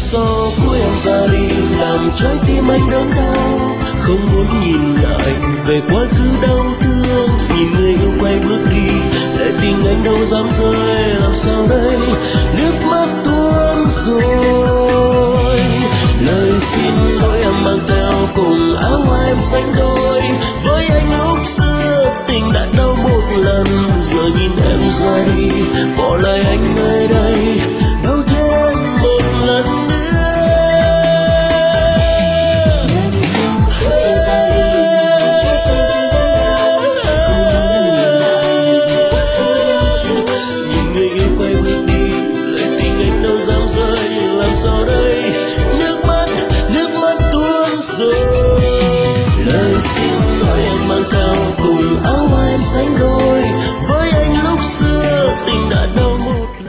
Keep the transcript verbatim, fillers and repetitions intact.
gió cuối em ra đi làm trái tim anh đớn đau, không muốn nhìn lại về quá khứ đau thương. Nhìn người yêu quay bước đi, lệ tình anh đâu dám rơi, làm sao đây nước mắt